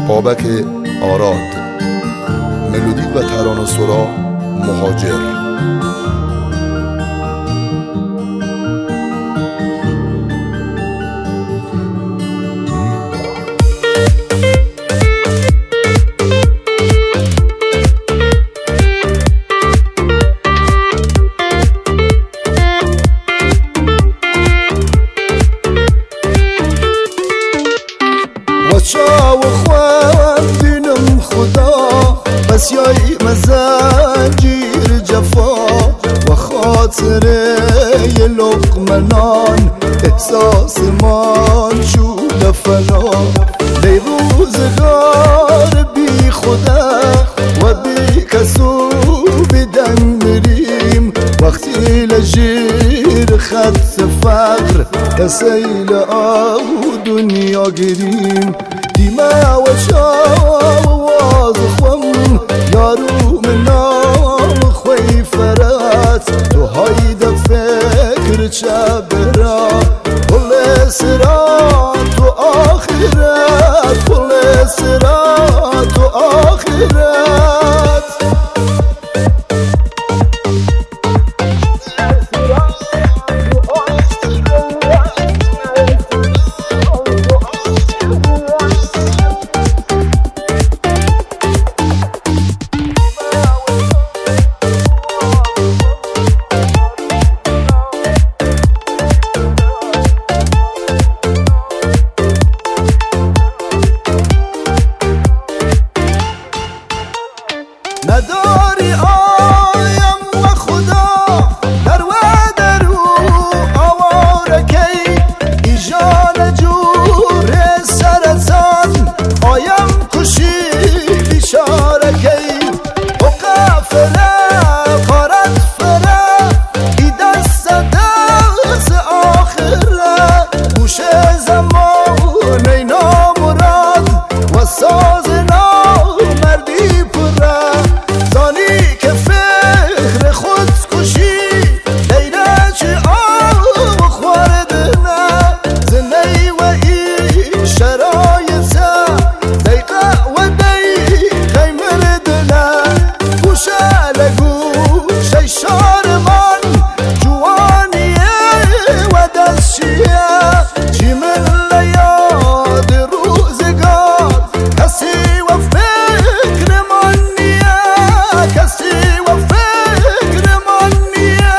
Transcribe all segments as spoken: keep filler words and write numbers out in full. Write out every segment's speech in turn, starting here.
بابک آراد. ملودی و ترانه سرا مهاجر. وچاو خواندنم خدا بس یای مزنجیر جفا و خاطر یه لقمنان احساس من شود فنا. لی روزگار بی خدا و بی کسو بدن میریم وقتی لجیر خط فقر سیل آو دنیا گیریم. دیما و شاو واز خوم یارو منام خوی فرات تو هایده فکر چبرا کل سرا تو آخرت کل سرا تو آخرت. نداری آیم و خدا در و درو آوارکی ایجان جور سرطان آیم کشی بیشارکی و قافله قارت فره ای دست دست آخره گوش زمان ای نامراد و ساز نامردی پره زانی که فکر خود کشی لیله چی آب خوردنه زنی و ای شرایطه دیقه و دیقه مردنه گوشه لگوشه شارمان جوانیه و دستشیه چی من لیاد روزگار کسی و فکر من کسی و فکر من نیه.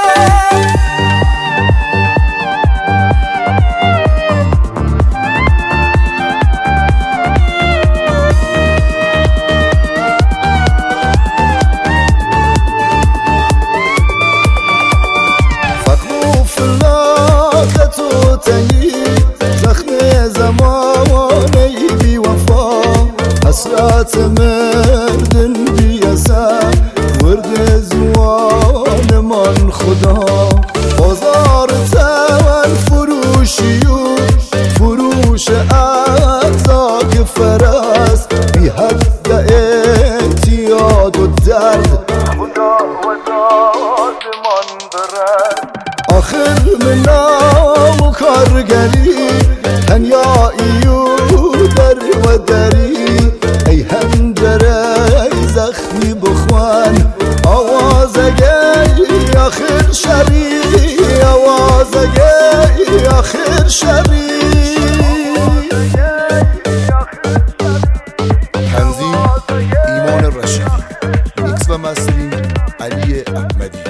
فقر و فلاکت و تنگی زخم زمانه بی وفا حسرت مردن بی اثر ورد زوان من خدا بازار تمن فروشی و فروش ارزاق فرس بی حد اعتیاد و درد خدا و داد من برد. آخر منام کارگری تنیایی و در و دری ای هنجره زخمی بخوان آوازگی آخر شبی آوازگی آخر شبی. تنظیم ایمان رشیدی. میکس و مسترینگ علی احمدی.